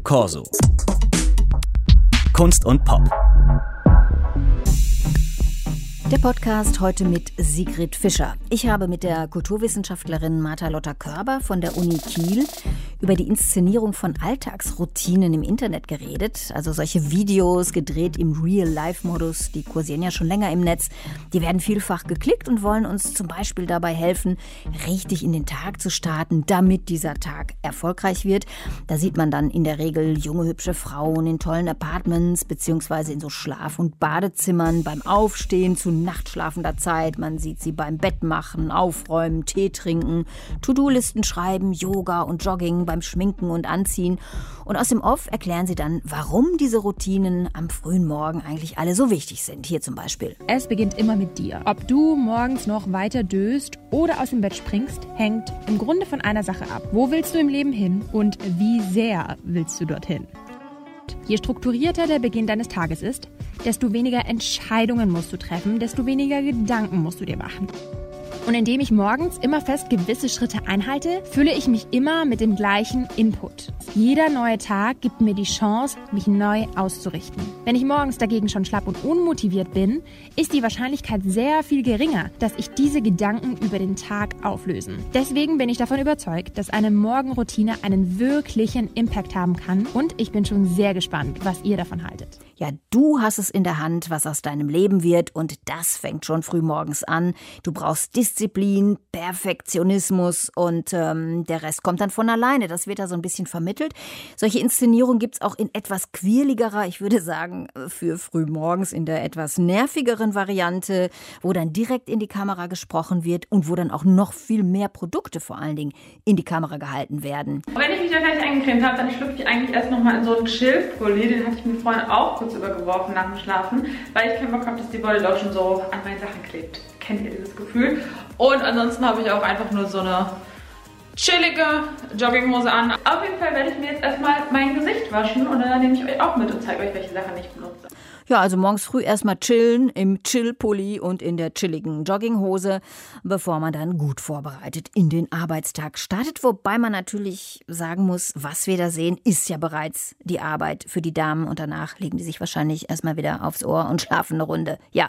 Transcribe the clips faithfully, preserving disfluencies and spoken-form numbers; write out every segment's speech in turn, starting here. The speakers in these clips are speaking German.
Corso. Kunst und Pop. Der Podcast heute mit Sigrid Fischer. Ich habe mit der Kulturwissenschaftlerin Martha Lotter-Körber von der Uni Kiel über die Inszenierung von Alltagsroutinen im Internet geredet. Also solche Videos, gedreht im Real-Life-Modus, die kursieren ja schon länger im Netz. Die werden vielfach geklickt und wollen uns zum Beispiel dabei helfen, richtig in den Tag zu starten, damit dieser Tag erfolgreich wird. Da sieht man dann in der Regel junge, hübsche Frauen in tollen Apartments beziehungsweise in so Schlaf- und Badezimmern beim Aufstehen zu nachtschlafender Zeit. Man sieht sie beim Bettmachen, Aufräumen, Tee trinken, To-Do-Listen schreiben, Yoga und Jogging, beim Schminken und Anziehen. Und aus dem Off erklären sie dann, warum diese Routinen am frühen Morgen eigentlich alle so wichtig sind. Hier zum Beispiel. Es beginnt immer mit dir. Ob du morgens noch weiter döst oder aus dem Bett springst, hängt im Grunde von einer Sache ab. Wo willst du im Leben hin und wie sehr willst du dorthin? Je strukturierter der Beginn deines Tages ist, desto weniger Entscheidungen musst du treffen, desto weniger Gedanken musst du dir machen. Und indem ich morgens immer fest gewisse Schritte einhalte, fülle ich mich immer mit dem gleichen Input. Jeder neue Tag gibt mir die Chance, mich neu auszurichten. Wenn ich morgens dagegen schon schlapp und unmotiviert bin, ist die Wahrscheinlichkeit sehr viel geringer, dass ich diese Gedanken über den Tag auflösen. Deswegen bin ich davon überzeugt, dass eine Morgenroutine einen wirklichen Impact haben kann. Und ich bin schon sehr gespannt, was ihr davon haltet. Ja, du hast es in der Hand, was aus deinem Leben wird, und das fängt schon früh morgens an. Du brauchst Disziplin, Perfektionismus und ähm, der Rest kommt dann von alleine. Das wird da so ein bisschen vermittelt. Solche Inszenierungen gibt es auch in etwas quirligerer, ich würde sagen, für früh morgens in der etwas nervigeren Variante, wo dann direkt in die Kamera gesprochen wird und wo dann auch noch viel mehr Produkte vor allen Dingen in die Kamera gehalten werden. Wenn ich mich da gleich eingecremt habe, dann schlüpfe ich eigentlich erst nochmal in so einen Chill-Pulli. Den hatte ich mir vorhin auch kurz übergeworfen nach dem Schlafen, weil ich keinen Bock habe, dass die Bodylotion so an meinen Sachen klebt. Kennt ihr dieses Gefühl? Und ansonsten habe ich auch einfach nur so eine chillige Jogginghose an. Auf jeden Fall werde ich mir jetzt erstmal mein Gesicht waschen und dann nehme ich euch auch mit und zeige euch, welche Sachen ich benutze. Ja, also morgens früh erstmal chillen im Chill-Pulli und in der chilligen Jogginghose, bevor man dann gut vorbereitet in den Arbeitstag startet. Wobei man natürlich sagen muss, was wir da sehen, ist ja bereits die Arbeit für die Damen. Und danach legen die sich wahrscheinlich erstmal wieder aufs Ohr und schlafen eine Runde. Ja.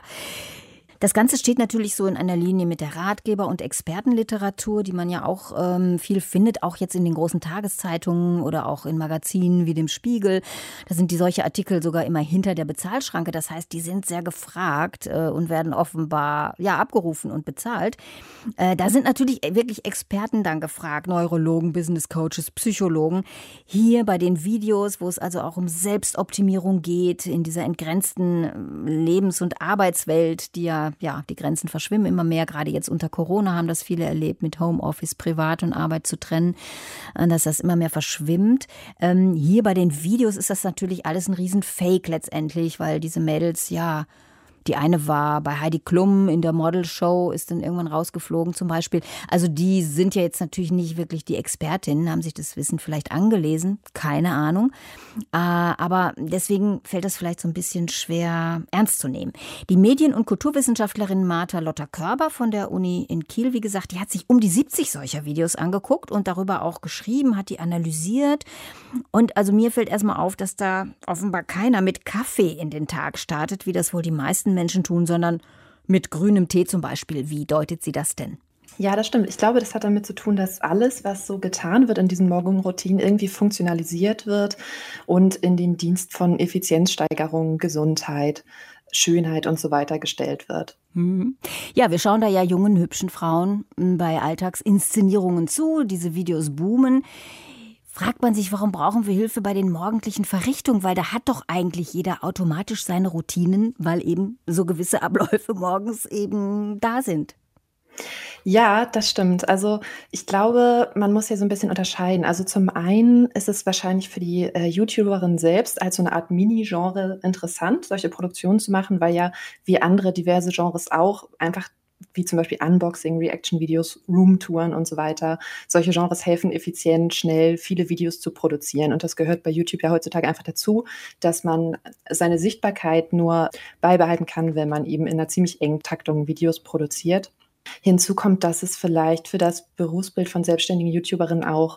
Das Ganze steht natürlich so in einer Linie mit der Ratgeber- und Expertenliteratur, die man ja auch ähm, viel findet, auch jetzt in den großen Tageszeitungen oder auch in Magazinen wie dem Spiegel. Da sind die solche Artikel sogar immer hinter der Bezahlschranke. Das heißt, die sind sehr gefragt äh, und werden offenbar ja abgerufen und bezahlt. Äh, da sind natürlich wirklich Experten dann gefragt, Neurologen, Business Coaches, Psychologen. Hier bei den Videos, wo es also auch um Selbstoptimierung geht, in dieser entgrenzten Lebens- und Arbeitswelt, die ja Ja, die Grenzen verschwimmen immer mehr. Gerade jetzt unter Corona haben das viele erlebt, mit Homeoffice, Privat und Arbeit zu trennen, dass das immer mehr verschwimmt. Ähm, hier bei den Videos ist das natürlich alles ein Riesen-Fake letztendlich, weil diese Mädels, ja, die eine war bei Heidi Klum in der Modelshow, ist dann irgendwann rausgeflogen zum Beispiel. Also die sind ja jetzt natürlich nicht wirklich die Expertinnen, haben sich das Wissen vielleicht angelesen, keine Ahnung. Aber deswegen fällt das vielleicht so ein bisschen schwer ernst zu nehmen. Die Medien- und Kulturwissenschaftlerin Martha Lotter-Körber von der Uni in Kiel, wie gesagt, die hat sich um die siebzig solcher Videos angeguckt und darüber auch geschrieben, hat die analysiert. Und also mir fällt erstmal auf, dass da offenbar keiner mit Kaffee in den Tag startet, wie das wohl die meisten Menschen tun, sondern mit grünem Tee zum Beispiel. Wie deutet sie das denn? Ja, das stimmt. Ich glaube, das hat damit zu tun, dass alles, was so getan wird in diesen Morgenroutinen, irgendwie funktionalisiert wird und in den Dienst von Effizienzsteigerung, Gesundheit, Schönheit und so weiter gestellt wird. Ja, wir schauen da ja jungen, hübschen Frauen bei Alltagsinszenierungen zu. Diese Videos boomen. Fragt man sich, warum brauchen wir Hilfe bei den morgendlichen Verrichtungen? Weil da hat doch eigentlich jeder automatisch seine Routinen, weil eben so gewisse Abläufe morgens eben da sind. Ja, das stimmt. Also ich glaube, man muss hier so ein bisschen unterscheiden. Also zum einen ist es wahrscheinlich für die äh, YouTuberin selbst als so eine Art Mini-Genre interessant, solche Produktionen zu machen, weil ja wie andere diverse Genres auch einfach wie zum Beispiel Unboxing, Reaction-Videos, Roomtouren und so weiter. Solche Genres helfen effizient, schnell viele Videos zu produzieren. Und das gehört bei YouTube ja heutzutage einfach dazu, dass man seine Sichtbarkeit nur beibehalten kann, wenn man eben in einer ziemlich engen Taktung Videos produziert. Hinzu kommt, dass es vielleicht für das Berufsbild von selbstständigen YouTuberinnen auch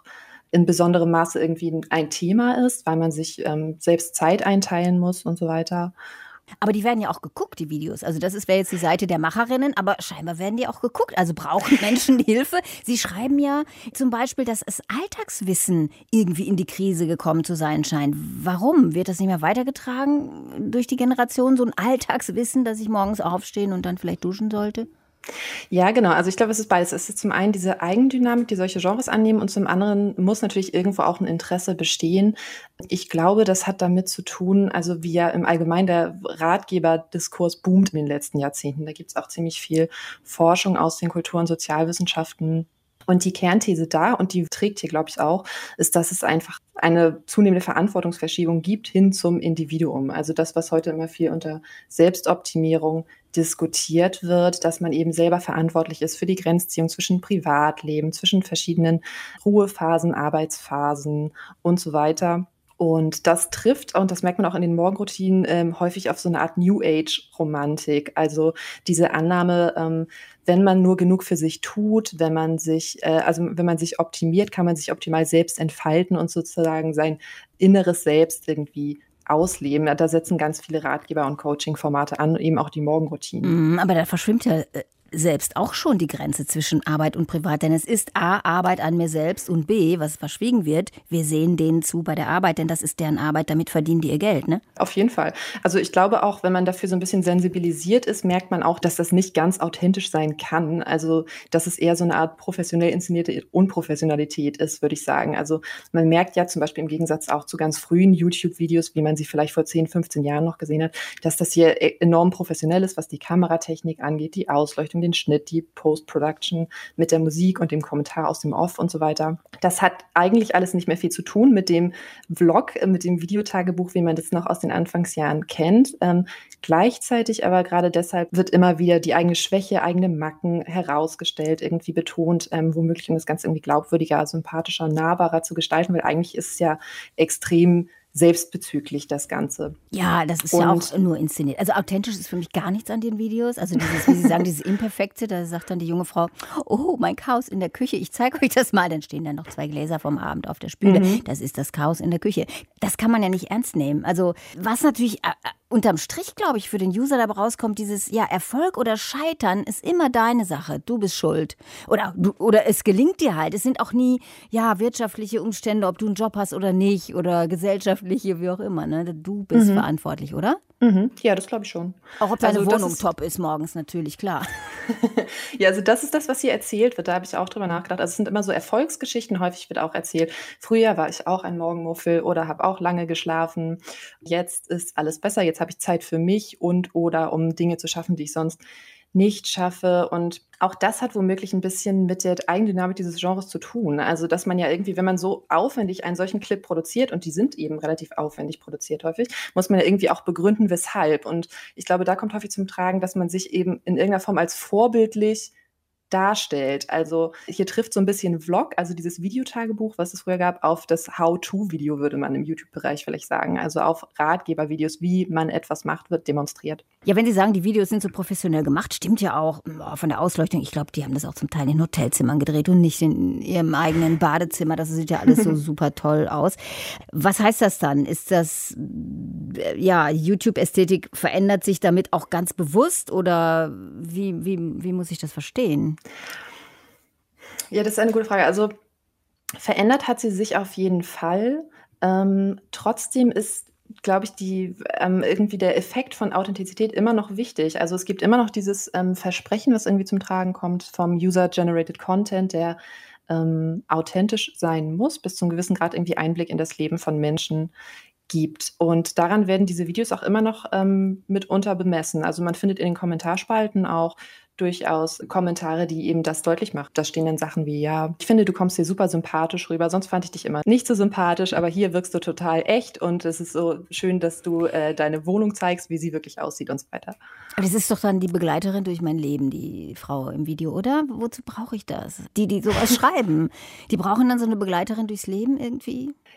in besonderem Maße irgendwie ein Thema ist, weil man sich ähm, selbst Zeit einteilen muss und so weiter. Aber die werden ja auch geguckt, die Videos. Also das wäre jetzt die Seite der Macherinnen, aber scheinbar werden die auch geguckt. Also brauchen Menschen Hilfe. Sie schreiben ja zum Beispiel, dass es Alltagswissen irgendwie in die Krise gekommen zu sein scheint. Warum? Wird das nicht mehr weitergetragen durch die Generation? So ein Alltagswissen, dass ich morgens aufstehen und dann vielleicht duschen sollte? Ja, genau. Also ich glaube, es ist beides. Es ist zum einen diese Eigendynamik, die solche Genres annehmen, und zum anderen muss natürlich irgendwo auch ein Interesse bestehen. Ich glaube, das hat damit zu tun, also wie ja im Allgemeinen der Ratgeberdiskurs boomt in den letzten Jahrzehnten. Da gibt es auch ziemlich viel Forschung aus den Kultur- und Sozialwissenschaften. Und die Kernthese da, und die trägt hier, glaube ich, auch, ist, dass es einfach eine zunehmende Verantwortungsverschiebung gibt hin zum Individuum. Also das, was heute immer viel unter Selbstoptimierung diskutiert wird, dass man eben selber verantwortlich ist für die Grenzziehung zwischen Privatleben, zwischen verschiedenen Ruhephasen, Arbeitsphasen und so weiter. Und das trifft, und das merkt man auch in den Morgenroutinen, ähm, häufig auf so eine Art New Age-Romantik. Also diese Annahme, ähm, wenn man nur genug für sich tut, wenn man sich, äh, also wenn man sich optimiert, kann man sich optimal selbst entfalten und sozusagen sein inneres Selbst irgendwie ausleben. Da setzen ganz viele Ratgeber und Coaching-Formate an, eben auch die Morgenroutinen. Mm, aber da verschwimmt ja äh, selbst auch schon die Grenze zwischen Arbeit und Privat. Denn es ist A, Arbeit an mir selbst, und B, was verschwiegen wird, wir sehen denen zu bei der Arbeit, denn das ist deren Arbeit, damit verdienen die ihr Geld, ne? Auf jeden Fall. Also ich glaube auch, wenn man dafür so ein bisschen sensibilisiert ist, merkt man auch, dass das nicht ganz authentisch sein kann. Also dass es eher so eine Art professionell inszenierte Unprofessionalität ist, würde ich sagen. Also man merkt ja zum Beispiel im Gegensatz auch zu ganz frühen YouTube-Videos, wie man sie vielleicht vor zehn, fünfzehn Jahren noch gesehen hat, dass das hier enorm professionell ist, was die Kameratechnik angeht, die Ausleuchtung, den Schnitt, die Post-Production mit der Musik und dem Kommentar aus dem Off und so weiter. Das hat eigentlich alles nicht mehr viel zu tun mit dem Vlog, mit dem Videotagebuch, wie man das noch aus den Anfangsjahren kennt. Ähm, gleichzeitig aber gerade deshalb wird immer wieder die eigene Schwäche, eigene Macken herausgestellt, irgendwie betont, ähm, womöglich um das Ganze irgendwie glaubwürdiger, sympathischer, nahbarer zu gestalten, weil eigentlich ist es ja extrem selbstbezüglich, das Ganze. Ja, das ist und ja auch nur inszeniert. Also authentisch ist für mich gar nichts an den Videos. Also dieses, wie Sie sagen, dieses Imperfekte, da sagt dann die junge Frau, oh, mein Chaos in der Küche, ich zeige euch das mal. Dann stehen da noch zwei Gläser vom Abend auf der Spüle. Mhm. Das ist das Chaos in der Küche. Das kann man ja nicht ernst nehmen. Also was natürlich äh, unterm Strich, glaube ich, für den User dabei rauskommt, dieses, ja, Erfolg oder Scheitern ist immer deine Sache. Du bist schuld. Oder, oder es gelingt dir halt. Es sind auch nie, ja, wirtschaftliche Umstände, ob du einen Job hast oder nicht, oder gesellschaftliche, wie auch immer. Ne? Du bist mhm. verantwortlich, oder? Mhm. Ja, das glaube ich schon. Auch ob deine also, Wohnung ist top ist morgens, natürlich, klar. Ja, also das ist das, was hier erzählt wird. Da habe ich auch drüber nachgedacht. Also es sind immer so Erfolgsgeschichten. Häufig wird auch erzählt, früher war ich auch ein Morgenmuffel oder habe auch lange geschlafen. Jetzt ist alles besser. Jetzt habe ich Zeit für mich und oder um Dinge zu schaffen, die ich sonst nicht schaffe. Und auch das hat womöglich ein bisschen mit der Eigendynamik dieses Genres zu tun. Also, dass man ja irgendwie, wenn man so aufwendig einen solchen Clip produziert, und die sind eben relativ aufwendig produziert häufig, muss man ja irgendwie auch begründen, weshalb. Und ich glaube, da kommt häufig zum Tragen, dass man sich eben in irgendeiner Form als vorbildlich darstellt. Also hier trifft so ein bisschen Vlog, also dieses Videotagebuch, was es früher gab, auf das How-to-Video, würde man im YouTube-Bereich vielleicht sagen. Also auf Ratgebervideos, wie man etwas macht, wird demonstriert. Ja, wenn Sie sagen, die Videos sind so professionell gemacht, stimmt ja auch von der Ausleuchtung. Ich glaube, die haben das auch zum Teil in Hotelzimmern gedreht und nicht in ihrem eigenen Badezimmer. Das sieht ja alles so super toll aus. Was heißt das dann? Ist das, ja, YouTube-Ästhetik verändert sich damit auch ganz bewusst, oder wie, wie, wie muss ich das verstehen? Ja, das ist eine gute Frage. Also verändert hat sie sich auf jeden Fall. Ähm, trotzdem ist, glaube ich, die, ähm, irgendwie der Effekt von Authentizität immer noch wichtig. Also es gibt immer noch dieses ähm, Versprechen, was irgendwie zum Tragen kommt vom User-Generated Content, der ähm, authentisch sein muss, bis zu einem gewissen Grad irgendwie Einblick in das Leben von Menschen gibt. Und daran werden diese Videos auch immer noch ähm, mitunter bemessen. Also man findet in den Kommentarspalten auch durchaus Kommentare, die eben das deutlich machen. Da stehen dann Sachen wie, ja, ich finde, du kommst hier super sympathisch rüber, sonst fand ich dich immer nicht so sympathisch, aber hier wirkst du total echt und es ist so schön, dass du äh, deine Wohnung zeigst, wie sie wirklich aussieht und so weiter. Das ist doch dann die Begleiterin durch mein Leben, die Frau im Video, oder? Wozu brauche ich das? Die, die sowas schreiben, die brauchen dann so eine Begleiterin durchs Leben irgendwie?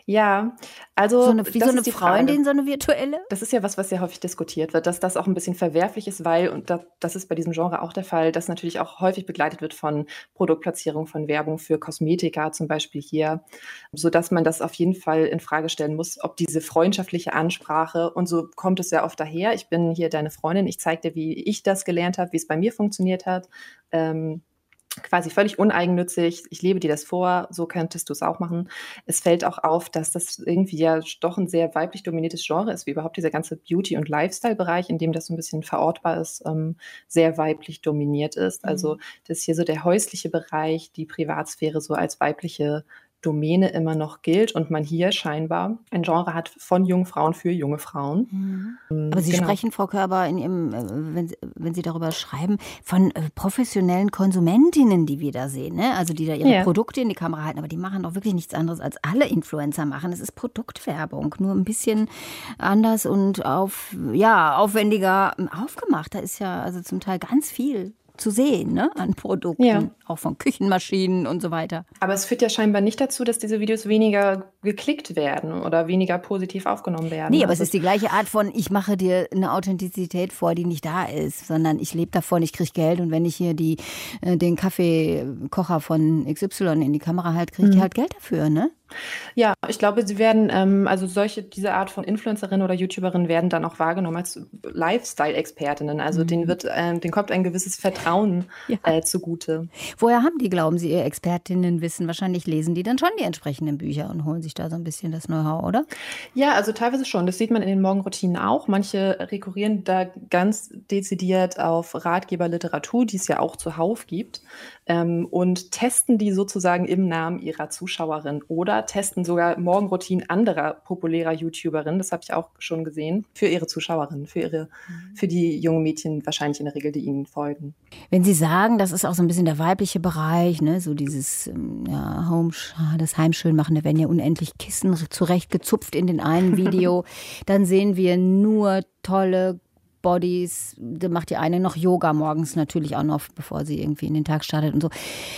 Ja, also So eine, wie so das eine ist die Frage. Freundin, so eine virtuelle? Das ist ja was, was ja häufig diskutiert wird. So eine Das ist die Frage. Freundin, so eine virtuelle? Das ist ja was, was sehr häufig diskutiert wird, dass das auch ein bisschen verwerflich ist, weil, und da das ist bei diesem Genre auch der Fall, das natürlich auch häufig begleitet wird von Produktplatzierung, von Werbung für Kosmetika zum Beispiel hier, sodass man das auf jeden Fall in Frage stellen muss, ob diese freundschaftliche Ansprache, und so kommt es sehr oft daher: „Ich bin hier deine Freundin, ich zeige dir, wie ich das gelernt habe, wie es bei mir funktioniert hat.“ Ähm, Quasi völlig uneigennützig: „Ich lebe dir das vor, so könntest du es auch machen.“ Es fällt auch auf, dass das irgendwie ja doch ein sehr weiblich dominiertes Genre ist, wie überhaupt dieser ganze Beauty- und Lifestyle-Bereich, in dem das so ein bisschen verortbar ist, ähm, sehr weiblich dominiert ist. Also, dass hier so der häusliche Bereich, die Privatsphäre so als weibliche Domäne immer noch gilt und man hier scheinbar ein Genre hat von jungen Frauen für junge Frauen. Mhm. Ähm, Aber Sie genau. sprechen, Frau Körber, in Ihrem, äh, wenn, Sie- wenn Sie darüber schreiben, von äh, professionellen Konsumentinnen, die wir da sehen, ne? Also die da ihre Ja. Produkte in die Kamera halten, aber die machen doch wirklich nichts anderes, als alle Influencer machen. Es ist Produktwerbung, nur ein bisschen anders und auf, ja, aufwendiger ähm, aufgemacht. Da ist ja also zum Teil ganz viel zu sehen, ne? An Produkten, Ja. auch von Küchenmaschinen und so weiter. Aber es führt ja scheinbar nicht dazu, dass diese Videos weniger geklickt werden oder weniger positiv aufgenommen werden. Nee, aber Also es ist die gleiche Art von, ich mache dir eine Authentizität vor, die nicht da ist, sondern ich lebe davon, ich kriege Geld und wenn ich hier die, äh, den Kaffeekocher von X Y in die Kamera halte, kriege ich Mhm. halt Geld dafür, ne? Ja, ich glaube, sie werden, ähm, also solche, diese Art von Influencerinnen oder YouTuberinnen werden dann auch wahrgenommen als Lifestyle-Expertinnen. Also denen wird, ähm, denen kommt ein gewisses Vertrauen Ja. äh, zugute. Woher haben die, glauben Sie, ihr Expertinnenwissen? Wahrscheinlich lesen die dann schon die entsprechenden Bücher und holen sich da so ein bisschen das Know-how, oder? Ja, also teilweise schon. Das sieht man in den Morgenroutinen auch. Manche rekurrieren da ganz dezidiert auf Ratgeberliteratur, die es ja auch zuhauf gibt, ähm, und testen die sozusagen im Namen ihrer Zuschauerin oder testen sogar Morgenroutinen anderer populärer YouTuberinnen, das habe ich auch schon gesehen, für ihre Zuschauerinnen, für ihre, für die jungen Mädchen wahrscheinlich in der Regel, die ihnen folgen. Wenn Sie sagen, das ist auch so ein bisschen der weibliche Bereich, ne, so dieses ähm, ja, Home, das Heimschönmachen, da werden ja unendlich Kissen zurechtgezupft in den einen Video, dann sehen wir nur tolle Bodies, da macht die eine noch Yoga morgens natürlich auch noch, bevor sie irgendwie in den Tag startet und so.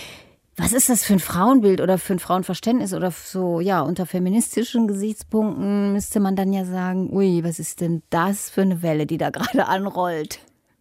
Was ist das für ein Frauenbild oder für ein Frauenverständnis oder so, ja, unter feministischen Gesichtspunkten müsste man dann ja sagen, ui, was ist denn das für eine Welle, die da gerade anrollt?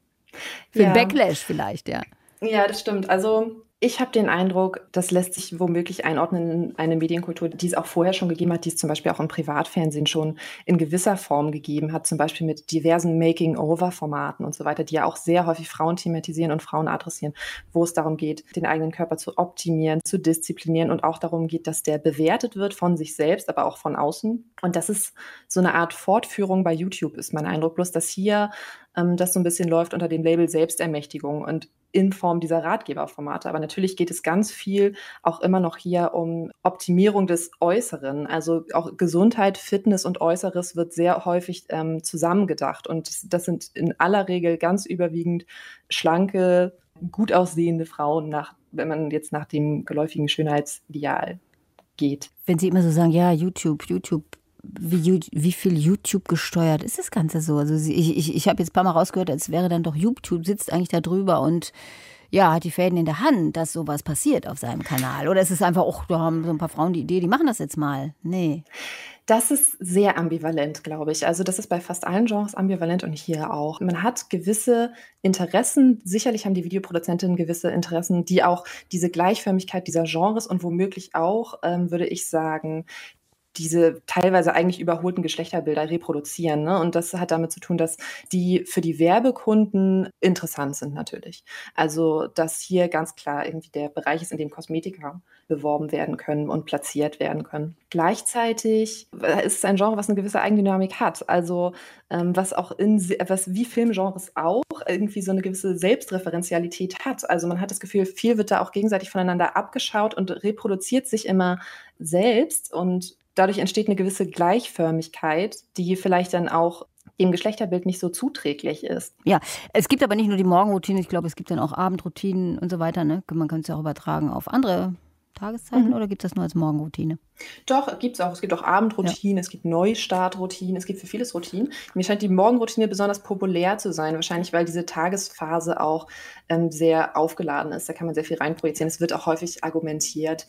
Für Ja. einen Backlash vielleicht, ja. Ja, das stimmt. Also ich habe den Eindruck, das lässt sich womöglich einordnen in eine Medienkultur, die es auch vorher schon gegeben hat, die es zum Beispiel auch im Privatfernsehen schon in gewisser Form gegeben hat, zum Beispiel mit diversen Making-over-Formaten und so weiter, die ja auch sehr häufig Frauen thematisieren und Frauen adressieren, wo es darum geht, den eigenen Körper zu optimieren, zu disziplinieren und auch darum geht, dass der bewertet wird von sich selbst, aber auch von außen. Und das ist so eine Art Fortführung bei YouTube, ist mein Eindruck, bloß dass hier ähm, das so ein bisschen läuft unter dem Label Selbstermächtigung und in Form dieser Ratgeberformate. Aber natürlich geht es ganz viel auch immer noch hier um Optimierung des Äußeren. Also auch Gesundheit, Fitness und Äußeres wird sehr häufig ähm, zusammengedacht. Und das, das sind in aller Regel ganz überwiegend schlanke, gut aussehende Frauen, nach, wenn man jetzt nach dem geläufigen Schönheitsideal geht. Wenn Sie immer so sagen, ja, YouTube, YouTube, wie, wie viel YouTube gesteuert ist das Ganze so? Also Sie- ich, ich, ich habe jetzt ein paar Mal rausgehört, als wäre dann doch YouTube sitzt eigentlich da drüber und ja, hat die Fäden in der Hand, dass sowas passiert auf seinem Kanal. Oder ist es einfach, oh, da haben so ein paar Frauen die Idee, die machen das jetzt mal. Nee. Das ist sehr ambivalent, glaube ich. Also das ist bei fast allen Genres ambivalent und hier auch. Man hat gewisse Interessen, sicherlich haben die Videoproduzentinnen gewisse Interessen, die auch diese Gleichförmigkeit dieser Genres und womöglich auch, ähm, würde ich sagen, diese teilweise eigentlich überholten Geschlechterbilder reproduzieren. Ne? Und das hat damit zu tun, dass die für die Werbekunden interessant sind natürlich. Also dass hier ganz klar irgendwie der Bereich ist, in dem Kosmetika beworben werden können und platziert werden können. Gleichzeitig ist es ein Genre, was eine gewisse Eigendynamik hat. Also ähm, was auch in, was wie Filmgenres auch irgendwie so eine gewisse Selbstreferenzialität hat. Also man hat das Gefühl, viel wird da auch gegenseitig voneinander abgeschaut und reproduziert sich immer selbst und dadurch entsteht eine gewisse Gleichförmigkeit, die vielleicht dann auch dem Geschlechterbild nicht so zuträglich ist. Ja, es gibt aber nicht nur die Morgenroutine, ich glaube, es gibt dann auch Abendroutinen und so weiter. Ne? Man kann es ja auch übertragen auf andere Tageszeiten Mhm. oder gibt es das nur als Morgenroutine? Doch, gibt's auch. Es gibt auch Abendroutinen, es gibt Neustartroutinen, es gibt für vieles Routinen. Mir scheint die Morgenroutine besonders populär zu sein, wahrscheinlich weil diese Tagesphase auch ähm, sehr aufgeladen ist. Da kann man sehr viel reinprojizieren. Es wird auch häufig argumentiert,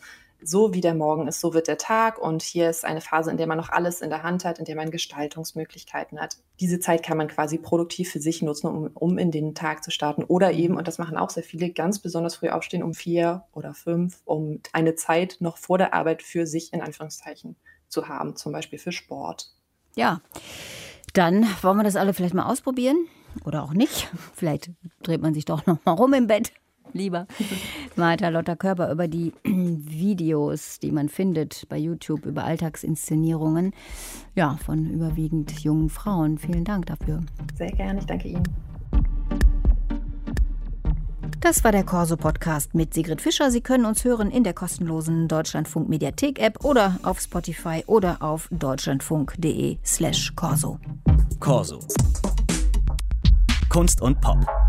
so wie der Morgen ist, so wird der Tag und hier ist eine Phase, in der man noch alles in der Hand hat, in der man Gestaltungsmöglichkeiten hat. Diese Zeit kann man quasi produktiv für sich nutzen, um, um in den Tag zu starten oder eben, und das machen auch sehr viele, ganz besonders früh aufstehen, um vier oder fünf, um eine Zeit noch vor der Arbeit für sich in Anführungszeichen zu haben, zum Beispiel für Sport. Ja, dann wollen wir das alle vielleicht mal ausprobieren oder auch nicht. Vielleicht dreht man sich doch noch mal rum im Bett. Lieber Martha Lotter-Körber über die Videos, die man findet bei YouTube über Alltagsinszenierungen, ja, von überwiegend jungen Frauen. Vielen Dank dafür. Sehr gerne, ich danke Ihnen. Das war der Corso-Podcast mit Sigrid Fischer. Sie können uns hören in der kostenlosen Deutschlandfunk-Mediathek-App oder auf Spotify oder auf deutschlandfunk.de slash Corso. Corso. Kunst und Pop.